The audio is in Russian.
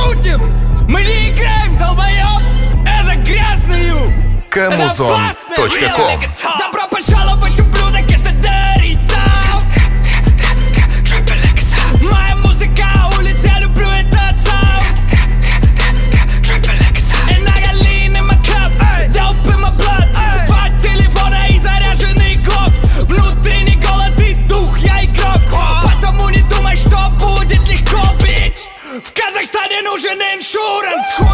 шутим, мы не играем, долбоёб. Это грязный юг, Kamuzon.com. Добро пожаловать, ублюдок, это Dirty South. Моя музыка, улиц, я люблю этот саунд. And I got lean in my cup, dope in my blood. Два телефона и заряженный глок. Внутренний голод и дух, я игрок. Потому не думай, что будет легко, бич. В Казахстане нужен иншуранс.